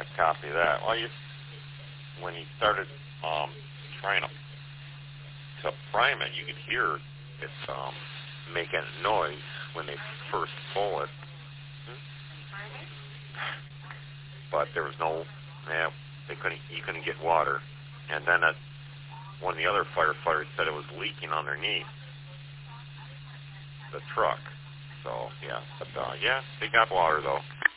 Yeah, copy that. Well, when he started trying to prime it, you could hear it making noise when they first pull it. But there was no, he couldn't get water. And then one of the other firefighters said it was leaking underneath the truck. So, yeah, but, they got water, though.